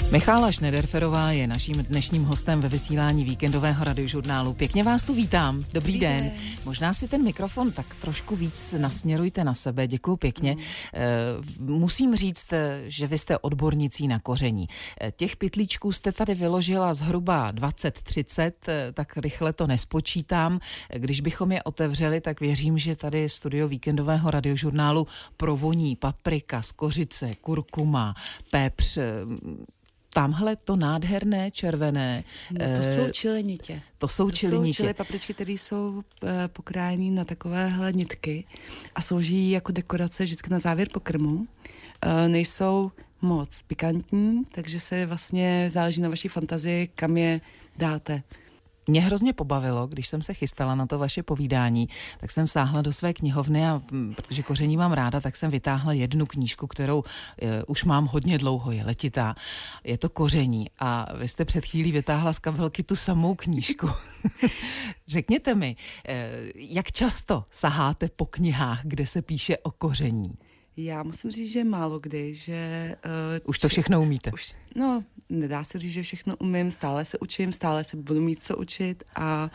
Michála Schneiderferová je naším dnešním hostem ve vysílání víkendového radiožurnálu. Pěkně vás tu vítám. Dobrý den. Možná si ten mikrofon tak trošku víc nasměrujte na sebe. Děkuju pěkně. Musím říct, že vy jste odbornicí na koření. Těch pytlíčků jste tady vyložila zhruba 20-30, tak rychle to nespočítám. Když bychom je otevřeli, tak věřím, že tady studio víkendového radiožurnálu provoní paprika, skořice, kurkuma, pepř. Tamhle to nádherné červené. No, to jsou čilenitě. To jsou čili papričky, které jsou pokrájeny na takovéhle nitky a slouží jako dekorace vždycky na závěr pokrmu. Nejsou moc pikantní, takže se vlastně záleží na vaší fantazii, kam je dáte. Mě hrozně pobavilo, když jsem se chystala na to vaše povídání, tak jsem sáhla do své knihovny a protože koření mám ráda, tak jsem vytáhla jednu knížku, kterou už mám hodně dlouho, je letitá. Je to Koření a vy jste před chvílí vytáhla z kabelky tu samou knížku. Řekněte mi, jak často saháte po knihách, kde se píše o koření? Já musím říct, že málo kdy, že... Už to všechno umíte. Nedá se říct, že všechno umím, stále se učím, stále se budu mít co učit a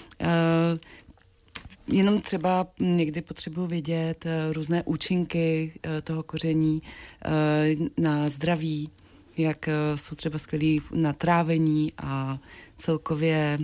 jenom třeba někdy potřebuji vědět různé účinky toho koření na zdraví, jak jsou třeba skvělý na trávení a celkově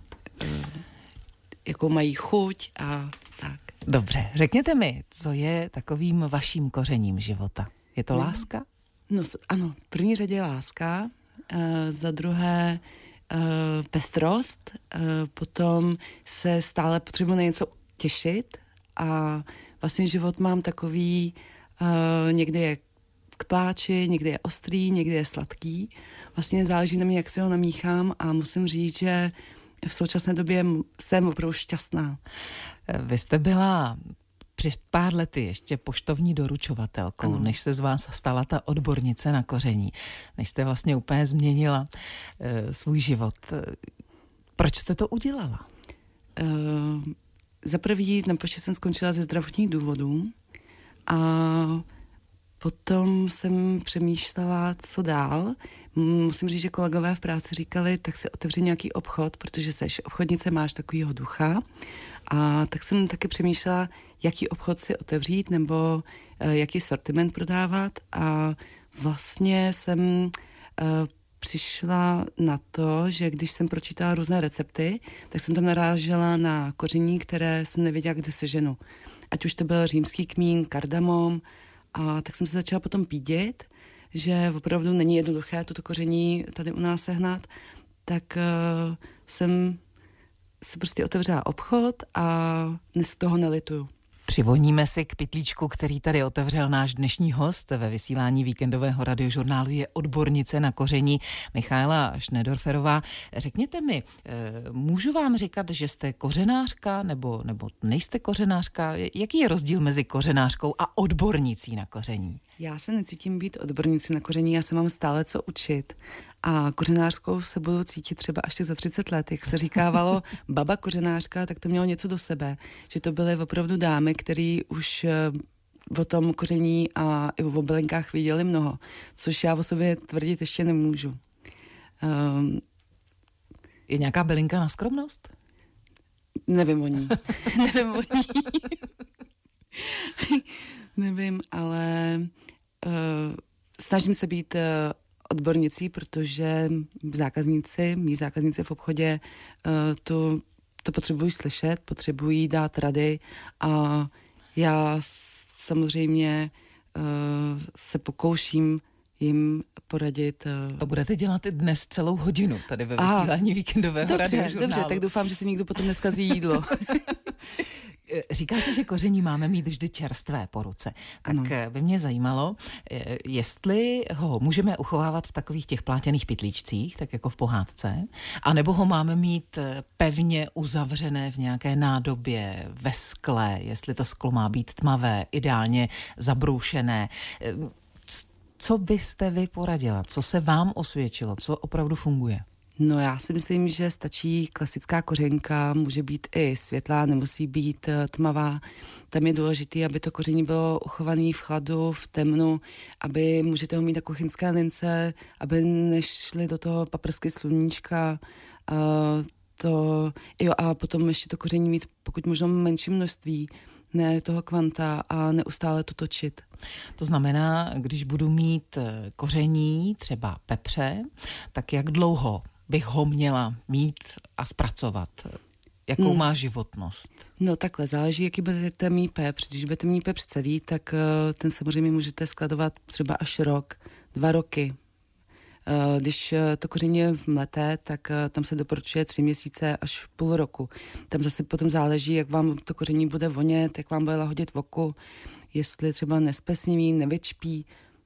jakou mají chuť a tak. Dobře, řekněte mi, co je takovým vaším kořením života? Je to láska? No ano, v první řadě je láska, za druhé pestrost, potom se stále potřebuji na něco těšit a vlastně život mám takový, někdy je k pláči, někdy je ostrý, někdy je sladký. Vlastně záleží na mě, jak si ho namíchám a musím říct, že v současné době jsem opravdu šťastná. Vy jste byla před pár lety ještě poštovní doručovatelkou, než se z vás stala ta odbornice na koření, než jste vlastně úplně změnila svůj život. Proč jste to udělala? Za první na poště jsem skončila ze zdravotních důvodů a potom jsem přemýšlela, co dál. Musím říct, že kolegové v práci říkali, tak si otevři nějaký obchod, protože seš obchodnice, máš takovýho ducha. A tak jsem taky přemýšlela, jaký obchod si otevřít nebo jaký sortiment prodávat a vlastně jsem přišla na to, že když jsem pročítala různé recepty, tak jsem tam narážela na koření, které jsem nevěděla, kde seženu. Ať už to byl římský kmín, kardamom a tak jsem se začala potom pídit, že opravdu není jednoduché toto koření tady u nás sehnat, tak jsem si prostě otevřela obchod a dnes toho nelituju. Přivoníme si k pytlíčku, který tady otevřel náš dnešní host ve vysílání víkendového radiožurnálu, je odbornice na koření Michála Schneiderferová. Řekněte mi, můžu vám říkat, že jste kořenářka nebo nejste kořenářka? Jaký je rozdíl mezi kořenářkou a odbornicí na koření? Já se necítím být odbornicí na koření, já se mám stále co učit. A kořenářskou se budu cítit třeba až za 30 let. Jak se říkávalo baba kořenářka, tak to mělo něco do sebe. Že to byly opravdu dámy, které už o tom koření a i o bylinkách věděli mnoho. Což já o sobě tvrdit ještě nemůžu. Je nějaká bylinka na skromnost? Nevím o ní. Nevím, ale snažím se být odbornicí, protože mí zákazníci v obchodě to potřebují slyšet, potřebují dát rady a já samozřejmě se pokouším jim poradit. To budete dělat i dnes celou hodinu tady ve vysílání víkendového radiožurnálu. Dobře, tak doufám, že si někdo potom neskazí jídlo. Říká se, že koření máme mít vždy čerstvé po ruce. Tak by mě zajímalo, jestli ho můžeme uchovávat v takových těch plátěných pytlíčcích, tak jako v pohádce, anebo ho máme mít pevně uzavřené v nějaké nádobě, ve skle, jestli to sklo má být tmavé, ideálně zabroušené. Co byste vy poradila? Co se vám osvědčilo? Co opravdu funguje? No já si myslím, že stačí klasická kořenka, může být i světlá, nemusí být tmavá. Tam je důležité, aby to koření bylo uchované v chladu, v temnu, aby můžete ho mít na kuchyňské lince, aby nešly do toho paprsky sluníčka. A potom ještě to koření mít pokud možno menší množství, ne toho kvanta a neustále to točit. To znamená, když budu mít koření, třeba pepře, tak jak dlouho bych ho měla mít a zpracovat? Jakou má životnost? No takhle, záleží, jaký budete mít pepř. Když budete mít pepř celý, tak ten samozřejmě můžete skladovat třeba až rok, 2 roky. Když to koření je vmleté, tak tam se doporučuje 3 měsíce až půl roku. Tam zase potom záleží, jak vám to koření bude vonět, jak vám bude lahodit v oku, jestli třeba nespesniví, nevyčpí.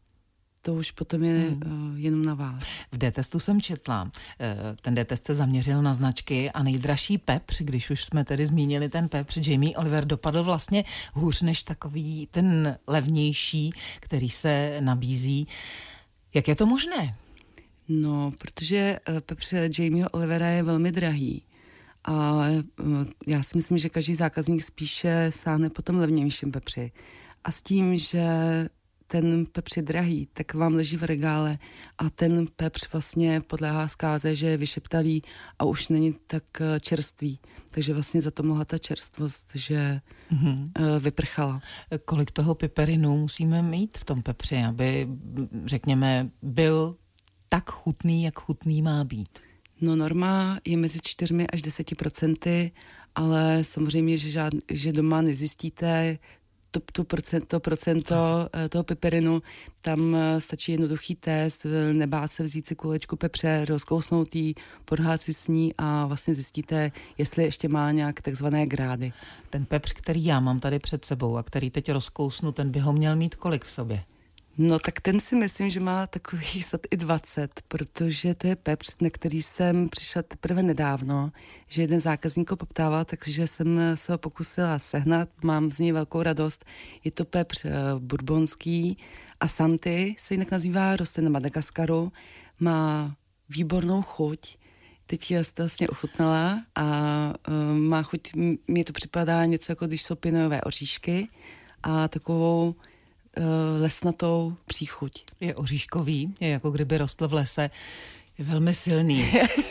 To už potom je jenom na vás. V D-testu jsem četla, ten D-test se zaměřil na značky a nejdražší pepř, když už jsme tedy zmínili ten pepř, Jamie Oliver dopadl vlastně hůř než takový ten levnější, který se nabízí. Jak je to možné? No, protože pepř Jamieho Olivera je velmi drahý. A já si myslím, že každý zákazník spíše sáhne po tom levnějším pepři. A s tím, že ten pepř je drahý, tak vám leží v regále a ten pepř vlastně podléhá zkáze, že je vyšeptalý a už není tak čerstvý. Takže vlastně za to mohla ta čerstvost, že vyprchala. Kolik toho piperinu musíme mít v tom pepři, aby, řekněme, byl tak chutný, jak chutný má být? No norma je mezi 4 až 10%, ale samozřejmě, že doma nezjistíte to procento toho piperinu, tam stačí jednoduchý test, nebát se vzít si kulečku pepře, rozkousnout jí, podhát si s ní a vlastně zjistíte, jestli ještě má nějak takzvané grády. Ten pepř, který já mám tady před sebou a který teď rozkousnu, ten by ho měl mít kolik v sobě? No tak ten si myslím, že má takový sad i 20, protože to je pepř, na který jsem přišla teprve nedávno, že jeden zákazník ho poptával, takže jsem se ho pokusila sehnat, mám z něj velkou radost. Je to pepř bourbonský, Asante se jinak nazývá, roste na Madagaskaru, má výbornou chuť. Teď jsem to vlastně ochutnala a má chuť, mně to připadá něco jako když jsou pinojové oříšky a takovou lesnatou příchuť. Je oříškový, je jako kdyby rostl v lese, je velmi silný.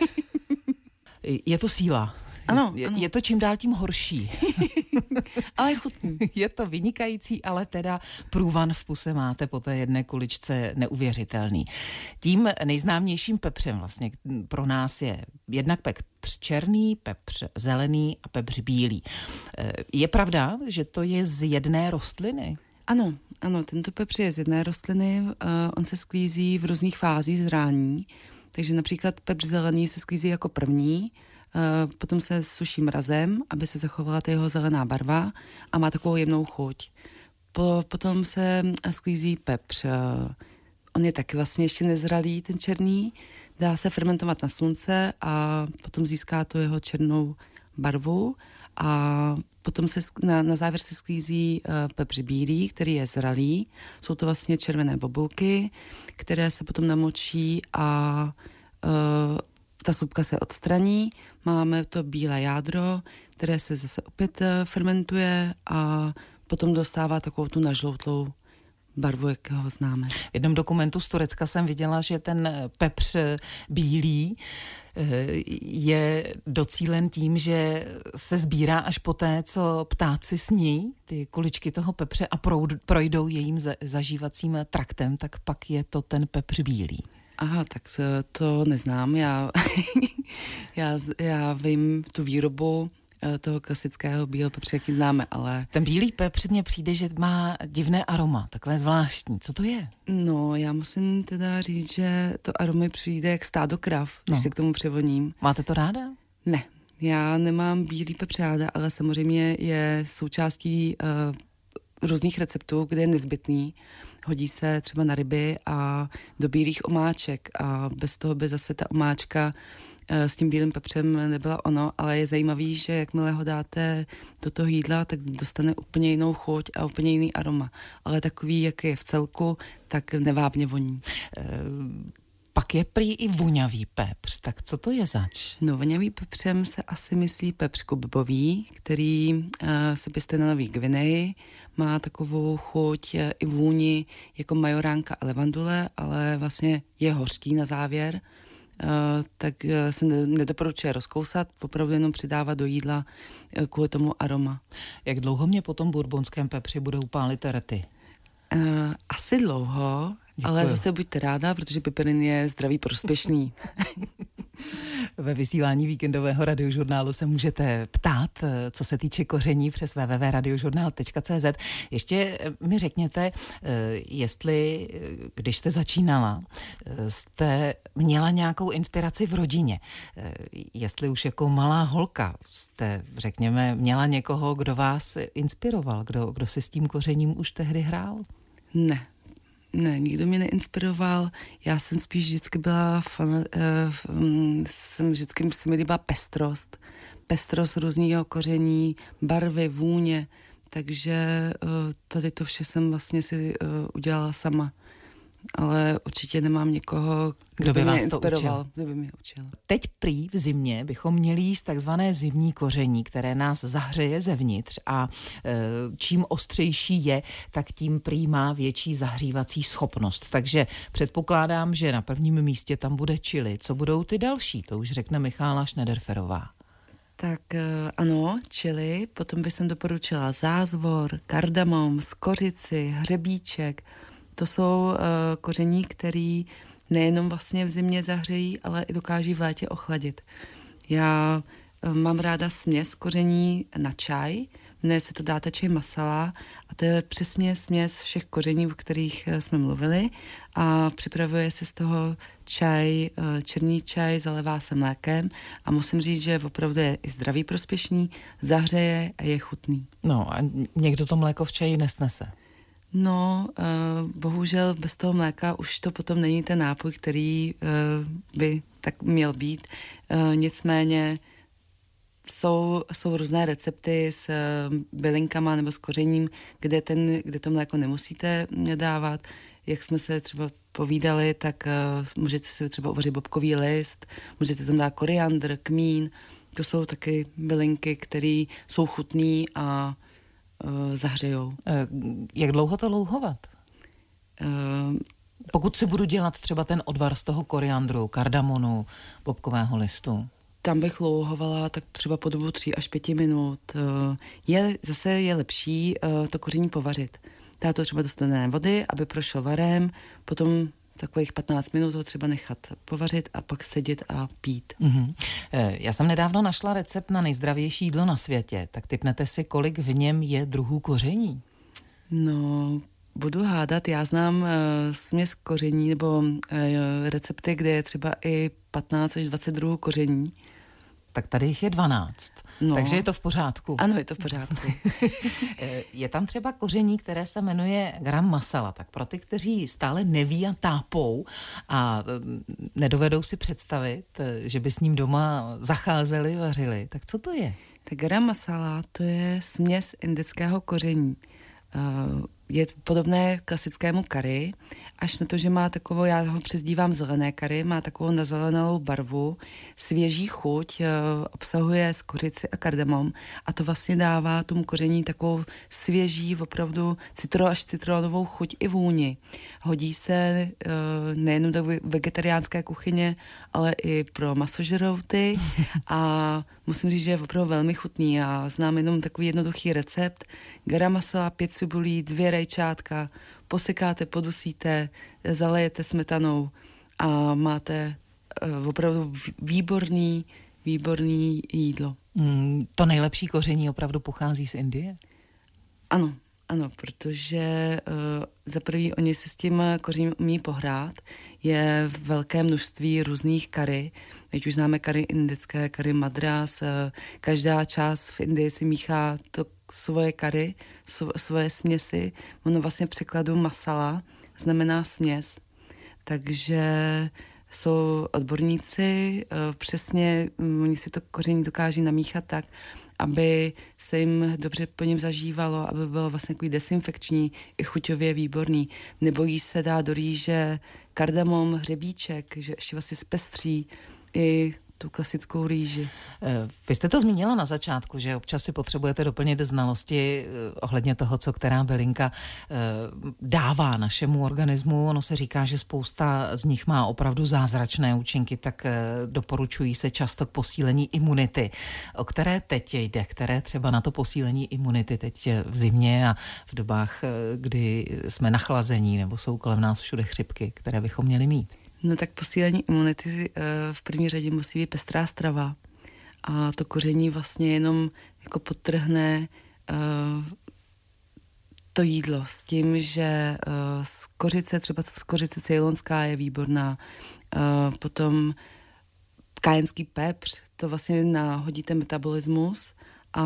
Je to síla. Ano, je to čím dál tím horší. Ale chutný. Je to vynikající, ale teda průvan v puse máte po té jedné kuličce neuvěřitelný. Tím nejznámějším pepřem vlastně pro nás je jednak pepř černý, pepř zelený a pepř bílý. Je pravda, že to je z jedné rostliny? Ano, tento pepř je z jedné rostliny, on se sklízí v různých fázích zrání, takže například pepř zelený se sklízí jako první, potom se suší mrazem, aby se zachovala ta jeho zelená barva a má takovou jemnou chuť. Potom se sklízí pepř, on je taky vlastně ještě nezralý, ten černý, dá se fermentovat na slunce a potom získá tu jeho černou barvu a potom se na závěr se sklízí pepř bílý, který je zralý. Jsou to vlastně červené bobulky, které se potom namočí a ta supka se odstraní. Máme to bílé jádro, které se zase opět fermentuje a potom dostává takovou tu nažloutlou barvu, jak ho známe. V jednom dokumentu z Turecka jsem viděla, že ten pepř bílý je docílen tím, že se sbírá až poté, co ptáci sní ty kuličky toho pepře a projdou jejím zažívacím traktem, tak pak je to ten pepř bílý. Aha, tak to neznám. Já vím tu výrobu toho klasického bílého pepře, jaký známe, ale... Ten bílý pepř mně přijde, že má divné aroma, takové zvláštní. Co to je? No, já musím teda říct, že to aromy přijde jak stádo krav, když se k tomu převoním. Máte to ráda? Ne, já nemám bílý pepř ráda, ale samozřejmě je součástí různých receptů, kde je nezbytný. Hodí se třeba na ryby a do bílých omáček a bez toho by zase ta omáčka s tím bílým pepřem nebyla ono, ale je zajímavý, že jakmile ho dáte do toho jídla, tak dostane úplně jinou chuť a úplně jiný aroma. Ale takový, jak je v celku, tak nevábně voní. Pak je prý i voňavý pepř, tak co to je zač? No, voňavý pepřem se asi myslí pepř kubebový, který se pěstuje na Nový Gvineji. Má takovou chuť i vůni jako majoránka a levandule, ale vlastně je hořký na závěr. Tak se nedoporučuje rozkousat, opravdu jenom přidávat do jídla kvůli tomu aroma. Jak dlouho mě po tom bourbonském pepři budou pálit rty? Asi dlouho. Děkuji. Ale zase buďte ráda, protože piperin je zdraví prospěšný. Ve vysílání víkendového radiožurnálu se můžete ptát, co se týče koření přes www.radiožurnal.cz. Ještě mi řekněte, jestli, když jste začínala, jste měla nějakou inspiraci v rodině. Jestli už jako malá holka jste, řekněme, měla někoho, kdo vás inspiroval, kdo si s tím kořením už tehdy hrál? Ne, nikdo mě neinspiroval. Já jsem spíš vždycky byla vždycky se mi líbila pestrost různýho koření, barvy, vůně, takže tady to vše jsem vlastně si udělala sama. Ale určitě nemám někoho, kdo by mě inspiroval, kdo by mě učil. Teď prý v zimě bychom měli jíst takzvané zimní koření, které nás zahřeje zevnitř a čím ostřejší je, tak tím prý má větší zahřívací schopnost. Takže předpokládám, že na prvním místě tam bude chili. Co budou ty další? To už řekne Michála Schneiderferová. Tak ano, chili, potom bych jsem doporučila zázvor, kardamom, skořici, hřebíček. To jsou koření, který nejenom vlastně v zimě zahřejí, ale i dokáží v létě ochladit. Já mám ráda směs koření na čaj, jmenuje se to dáta čaj masala a to je přesně směs všech koření, o kterých jsme mluvili a připravuje se z toho čaj, černý čaj, zalevá se mlékem a musím říct, že opravdu je i zdravý prospěšný, zahřeje a je chutný. No a někdo to mléko v čaji nesnese. No, bohužel bez toho mléka už to potom není ten nápoj, který by tak měl být. Nicméně jsou různé recepty s bylinkama nebo s kořením, kde to mléko nemusíte dávat. Jak jsme se třeba povídali, tak můžete si třeba uvařit bobkový list, můžete tam dát koriandr, kmín. To jsou taky bylinky, které jsou chutný a zahřejou. Jak dlouho to louhovat? Pokud si budu dělat třeba ten odvar z toho koriandru, kardamonu, bobkového listu. Tam bych louhovala tak třeba po dobu 3 až 5 minut. Je lepší to koření povařit. Dá to třeba do studené vody, aby prošlo varem, potom takových 15 minut ho třeba nechat povařit a pak sedět a pít. Mm-hmm. Já jsem nedávno našla recept na nejzdravější jídlo na světě. Tak tipnete si, kolik v něm je druhů koření? No, budu hádat. Já znám směs koření nebo recepty, kde je třeba i 15 až 20 druhů koření. Tak tady jich je 12. No. Takže je to v pořádku. Ano, je to v pořádku. Je tam třeba koření, které se jmenuje garam masala. Tak pro ty, kteří stále neví a tápou a nedovedou si představit, že by s ním doma zacházeli, vařili, tak co to je? Tak garam masala, to je směs indického koření. Je podobné klasickému kari, až na to, že má takovou, já ho přezdívám zelené kari, má takovou nazelenalou barvu, svěží chuť, obsahuje skořici a kardamom a to vlastně dává tomu koření takovou svěží, opravdu až citronovou chuť i vůni. Hodí se nejen do vegetariánské kuchyně, ale i pro masožrouty a musím říct, že je opravdu velmi chutný. Já znám jenom takový jednoduchý recept. Garam masala, 5 cibulí, 2 rajčátka, posekáte, podusíte, zalejete smetanou a máte opravdu výborný jídlo. To nejlepší koření opravdu pochází z Indie? Ano, protože za prvý oni se s tím kořením umí pohrát. Je velké množství různých kary. Teď už známe kary indické, kary madras. Každá část v Indii si míchá to svoje kary, svoje směsi. Ono vlastně překladu masala znamená směs. Takže jsou odborníci, přesně oni si to koření dokáží namíchat tak, aby se jim dobře po něm zažívalo, aby bylo vlastně takový desinfekční i chuťově výborný. Nebojí se dát do rýže kardamom, hřebíček, že ještě vlastně zpestří i tu klasickou rýži. Vy jste to zmínila na začátku, že občas si potřebujete doplnit znalosti ohledně toho, co která bylinka dává našemu organismu. Ono se říká, že spousta z nich má opravdu zázračné účinky, tak doporučují se často k posílení imunity. O které teď jde, které třeba na to posílení imunity teď v zimě a v dobách, kdy jsme nachlazení nebo jsou kolem nás všude chřipky, které bychom měli mít? No tak posílení imunity v první řadě musí být pestrá strava. A to koření vlastně jenom jako podtrhne to jídlo s tím, že skořice, třeba skořice ceylonská je výborná. Potom kájenský pepř, to vlastně nahodí ten metabolismus a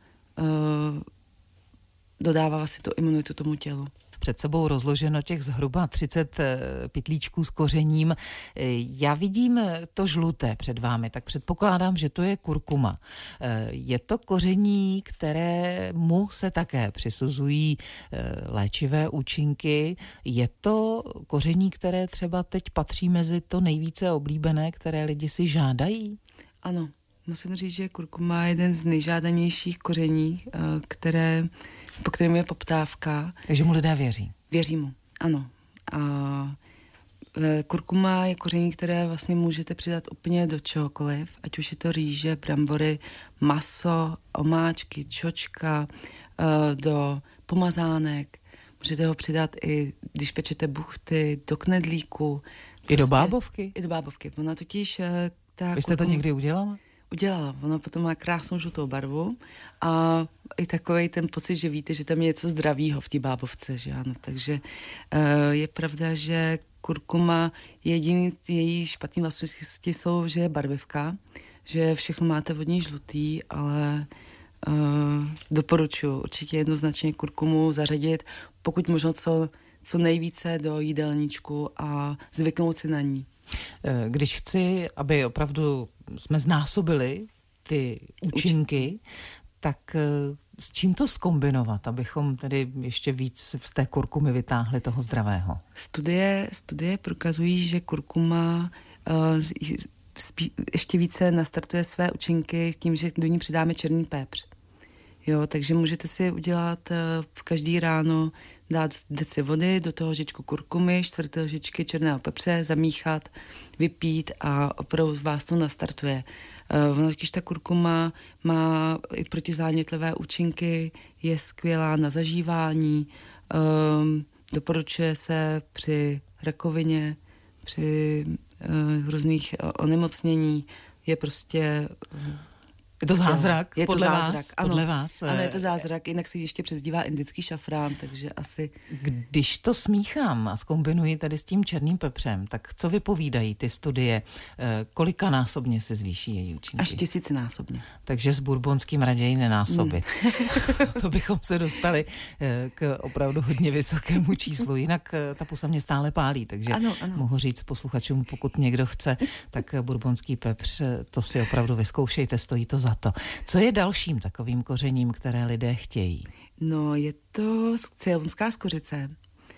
dodává vlastně tu imunitu tomu tělu. Před sebou rozloženo těch zhruba 30 pytlíčků s kořením. Já vidím to žluté před vámi, tak předpokládám, že to je kurkuma. Je to koření, kterému se také přisuzují léčivé účinky. Je to koření, které třeba teď patří mezi to nejvíce oblíbené, které lidi si žádají? Ano, musím říct, že kurkuma je jeden z nejžádanějších koření, po kterém je poptávka. Takže mu lidé věří? Věří mu, ano. A kurkuma je koření, které vlastně můžete přidat úplně do čehokoliv, ať už je to rýže, brambory, maso, omáčky, čočka, do pomazánek. Můžete ho přidat i, když pečete buchty, do knedlíku. I do bábovky? I do bábovky. Ona totiž... Vy jste to někdy udělala? Udělala. Ona potom má krásnou žlutou barvu a i takovej ten pocit, že víte, že tam je něco zdravýho v té bábovce, že ano. Takže je pravda, že kurkuma, jediný její špatný vlastnosti jsou, že je barvivka, že všechno máte od ní žlutý, ale doporučuji určitě jednoznačně kurkumu zařadit, pokud možno co nejvíce do jídelníčku a zvyknout si na ní. Když chci, aby opravdu jsme znásobili ty účinky, tak s čím to zkombinovat, abychom tedy ještě víc z té kurkumy vytáhli toho zdravého? Studie prokazují, že kurkuma ještě více nastartuje své účinky tím, že do ní přidáme černý pepř. Jo, takže můžete si udělat každý ráno, dát deci vody, do toho lžičku kurkumy, 1/4 lžičky černého pepře, zamíchat, vypít a opravdu vás to nastartuje. Když ta kurkuma má i protizánětlivé účinky, je skvělá na zažívání, doporučuje se při rakovině, při různých onemocnění, je prostě... Je to zázrak? Je to podle zázrak, vás? ano. Podle vás? Ano, je to zázrak, jinak se ještě přezdívá indický šafrán, takže asi... Když to smíchám a zkombinuji tady s tím černým pepřem, tak co vypovídají ty studie? Kolikanásobně se zvýší její účinky? Až 1000násobně. Takže s bourbonským raději nenásobit. To bychom se dostali k opravdu hodně vysokému číslu, jinak ta pusa mě stále pálí, takže ano. Mohu říct posluchačům, pokud někdo chce, tak bourbonský pepř, to si opravdu vyzkoušejte, stojí to za to. Co je dalším takovým kořením, které lidé chtějí? No, je to ceylonská skořice.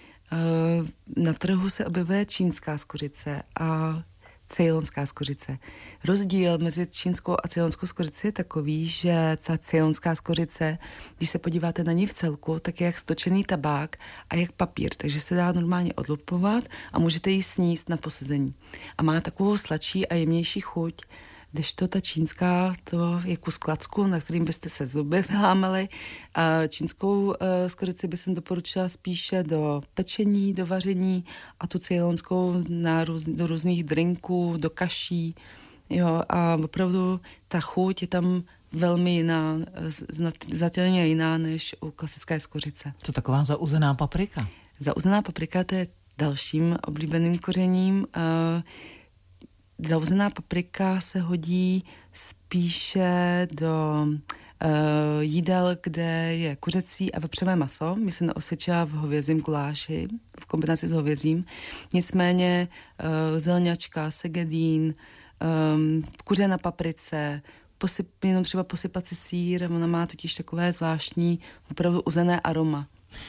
Na trhu se objevuje čínská skořice a ceylonská skořice. Rozdíl mezi čínskou a ceylonskou skořicí je takový, že ta ceylonská skořice, když se podíváte na ní v celku, tak je jak stočený tabák a jak papír, takže se dá normálně odlupovat a můžete ji sníst na posezení. A má takovou sladší a jemnější chuť, kdežto ta čínská, to je kus klacku, na kterým byste se zuby vylámali. A čínskou skořici by jsem doporučila spíše do pečení, do vaření a tu ceylonskou do různých drinků, do kaší. Jo, a opravdu ta chuť je tam velmi jiná, znatelně jiná než u klasické skořice. Co taková zauzená paprika? Zauzená paprika, to je dalším oblíbeným kořením. Zauzená paprika se hodí spíše do jídel, kde je kuřecí a vepřové maso. Mi se neosvědčila v hovězím guláši, v kombinaci s hovězím. Nicméně zelňačka, segedín, kuře na paprice, jenom třeba posypat si sýr, ona má totiž takové zvláštní, opravdu uzené aroma.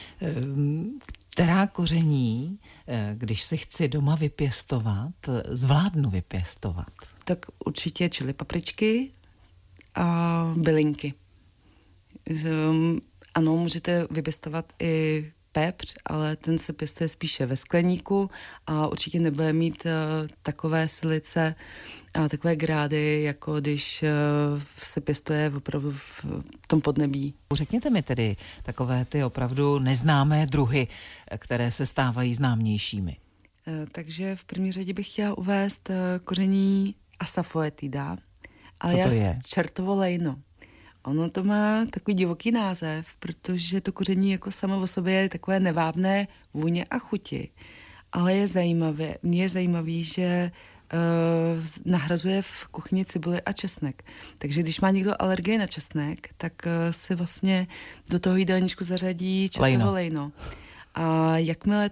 Která koření, když si chci doma vypěstovat, zvládnu vypěstovat? Tak určitě čili papričky a bylinky. Ano, můžete vypěstovat i pepř, ale ten se pěstuje spíše ve skleníku a určitě nebude mít takové silice a takové grády, jako když se pěstuje opravdu v tom podnebí. Řekněte mi tedy takové ty opravdu neznámé druhy, které se stávají známějšími. Takže v první řadě bych chtěla uvést koření Asafoetida, alias čertovo lejno. Ono to má takový divoký název, protože to koření jako samo o sobě je takové nevábné vůně a chuti. Ale je zajímavý, že nahrazuje v kuchyni cibuli a česnek. Takže když má někdo alergii na česnek, tak si vlastně do toho jídelníčku zařadí čertovo lejno. A jakmile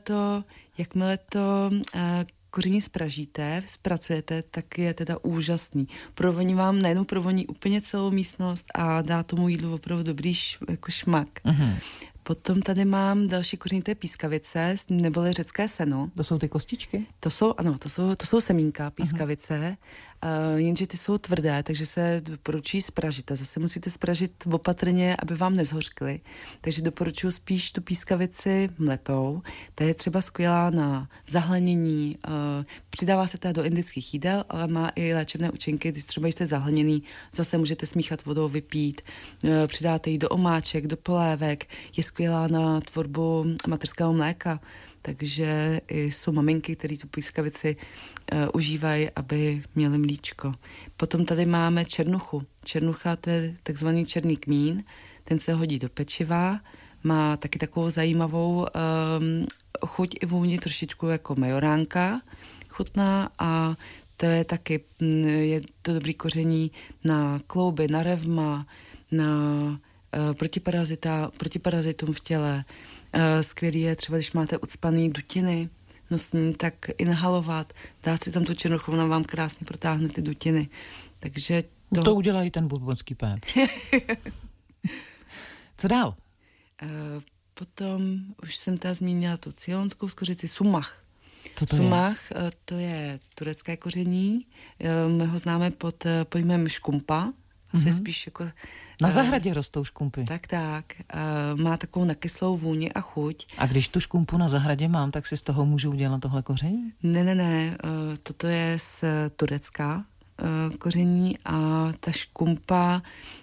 to koření spražíte, zpracujete, tak je teda úžasný. Provoní vám nejenom provoní úplně celou místnost a dá tomu jídlu opravdu dobrý jako šmak. Uh-huh. Potom tady mám další koření, to je pískavice, neboli řecké seno. To jsou ty kostičky? To jsou semínka pískavice, jenže ty jsou tvrdé, takže se doporučují spražit. A zase musíte spražit opatrně, aby vám nezhořkly. Takže doporučuji spíš tu pískavici mletou. Ta je třeba skvělá na zahlenění. Přidává se teda do indických jídel, ale má i léčebné účinky. Když třeba jste zahleněný, zase můžete smíchat vodou, vypít. Přidáte ji do omáček, do polévek. Je skvělá na tvorbu materského mléka. Takže jsou maminky, které tu pískavici užívají, aby měly mlíčko. Potom tady máme černuchu. Černucha, to je takzvaný černý kmín, ten se hodí do pečiva, má taky takovou zajímavou chuť i vůni, trošičku jako majoránka chutná a to je taky, je to dobrý koření na klouby, na revma, na protiparazitům v těle. Skvělý je třeba, když máte ucpaný dutiny nosní, tak inhalovat, dát si tam tu černuchu, ona vám krásně protáhne ty dutiny. Takže to udělají ten bourbonský pepř. Co dál? Potom už jsem tady zmínila tu cylonskou skořici sumach. Co to sumach, je? To je turecké koření. My ho známe pod pojmem škumpa. Asi spíš jako... Na zahradě rostou škumpy. Tak. Má takovou nakyslou vůni a chuť. A když tu škumpu na zahradě mám, tak si z toho můžu udělat tohle koření? Ne. Toto je z Turecka koření a ta škumpa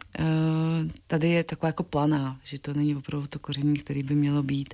tady je taková jako planá, že to není opravdu to koření, který by mělo být.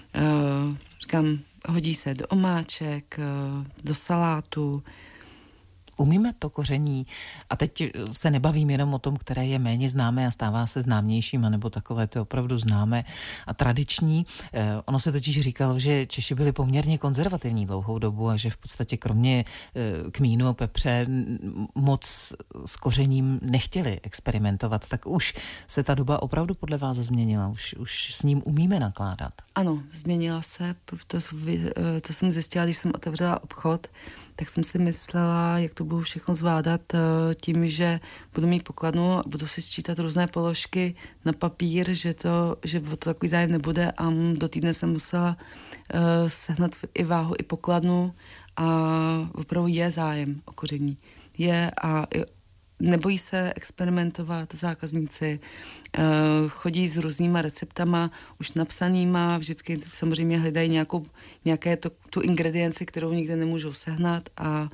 Říkám, hodí se do omáček, do salátu. Umíme to koření? A teď se nebavím jenom o tom, které je méně známé a stává se známějším, anebo takové to opravdu známé a tradiční. Ono se totiž říkalo, že Češi byli poměrně konzervativní dlouhou dobu a že v podstatě kromě kmínu a pepře moc s kořením nechtěli experimentovat. Tak už se ta doba opravdu podle vás změnila? Už s ním umíme nakládat? Ano, změnila se. To jsem zjistila, když jsem otevřela obchod, tak jsem si myslela, jak to budu všechno zvládat tím, že budu mít pokladnu a budu si sčítat různé položky na papír, že o to takový zájem nebude a do týdne jsem musela sehnat i váhu, i pokladnu a opravdu je zájem o koření. Je a nebojí se experimentovat zákazníci, chodí s různýma receptama, už napsanýma, vždycky samozřejmě hledají tu ingredienci, kterou nikde nemůžou sehnat a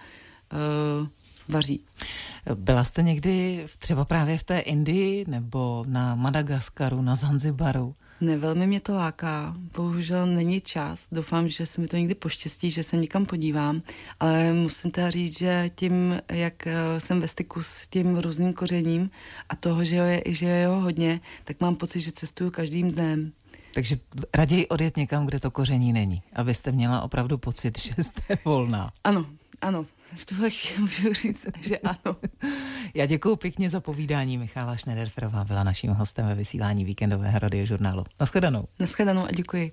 vaří. Byla jste někdy třeba právě v té Indii nebo na Madagaskaru, na Zanzibaru? Ne, velmi mě to láká. Bohužel není čas. Doufám, že se mi to někdy poštěstí, že se někam podívám. Ale musím teda říct, že tím, jak jsem ve styku s tím různým kořením a toho, že je ho hodně, tak mám pocit, že cestuju každým dnem. Takže raději odjet někam, kde to koření není, abyste měla opravdu pocit, že jste volná. Ano, v tuhle chvíli můžu říct, že ano. Já děkuju pěkně za povídání. Michála Schneiderferová byla naším hostem ve vysílání víkendového radiožurnálu. Naschledanou. Naschledanou a děkuji.